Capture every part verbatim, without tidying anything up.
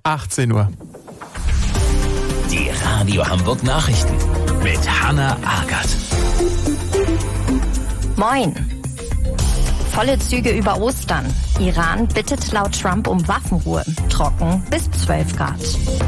achtzehn Uhr. Die Radio Hamburg Nachrichten mit Hanna Agert. Moin. Volle Züge über Ostern. Iran bittet laut Trump um Waffenruhe. Trocken bis zwölf Grad.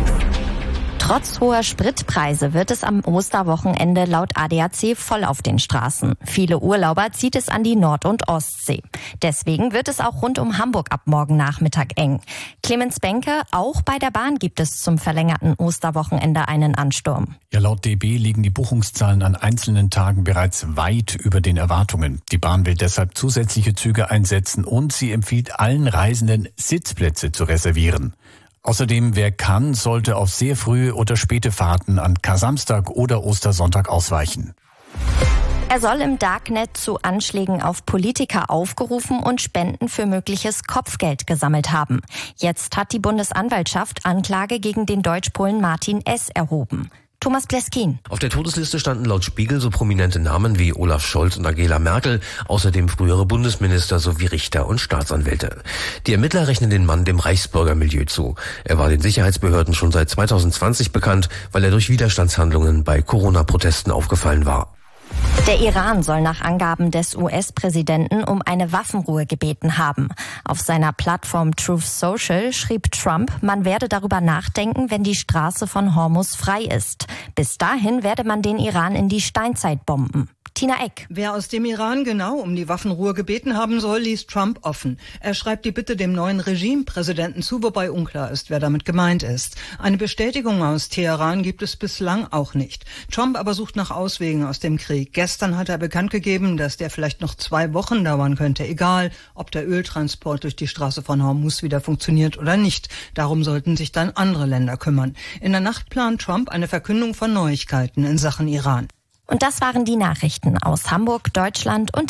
Trotz hoher Spritpreise wird es am Osterwochenende laut A D A C voll auf den Straßen. Viele Urlauber zieht es an die Nord- und Ostsee. Deswegen wird es auch rund um Hamburg ab morgen Nachmittag eng. Clemens Benke, auch bei der Bahn gibt es zum verlängerten Osterwochenende einen Ansturm. Ja, laut D B liegen die Buchungszahlen an einzelnen Tagen bereits weit über den Erwartungen. Die Bahn will deshalb zusätzliche Züge einsetzen und sie empfiehlt allen Reisenden, Sitzplätze zu reservieren. Außerdem, wer kann, sollte auf sehr frühe oder späte Fahrten an Kar-Samstag oder Ostersonntag ausweichen. Er soll im Darknet zu Anschlägen auf Politiker aufgerufen und Spenden für mögliches Kopfgeld gesammelt haben. Jetzt hat die Bundesanwaltschaft Anklage gegen den Deutsch-Polen Martin S. erhoben. Thomas Pleskin. Auf der Todesliste standen laut Spiegel so prominente Namen wie Olaf Scholz und Angela Merkel, außerdem frühere Bundesminister sowie Richter und Staatsanwälte. Die Ermittler rechnen den Mann dem Reichsbürgermilieu zu. Er war den Sicherheitsbehörden schon seit zweitausendzwanzig bekannt, weil er durch Widerstandshandlungen bei Corona-Protesten aufgefallen war. Der Iran soll nach Angaben des U S-Präsidenten um eine Waffenruhe gebeten haben. Auf seiner Plattform Truth Social schrieb Trump, man werde darüber nachdenken, wenn die Straße von Hormuz frei ist. Bis dahin werde man den Iran in die Steinzeit bomben. Tina Eck. Wer aus dem Iran genau um die Waffenruhe gebeten haben soll, ließ Trump offen. Er schreibt die Bitte dem neuen Regimepräsidenten zu, wobei unklar ist, wer damit gemeint ist. Eine Bestätigung aus Teheran gibt es bislang auch nicht. Trump aber sucht nach Auswegen aus dem Krieg. Gestern hat er bekannt gegeben, dass der vielleicht noch zwei Wochen dauern könnte, egal ob der Öltransport durch die Straße von Hormuz wieder funktioniert oder nicht. Darum sollten sich dann andere Länder kümmern. In der Nacht plant Trump eine Verkündung von Neuigkeiten in Sachen Iran. Und das waren die Nachrichten aus Hamburg, Deutschland und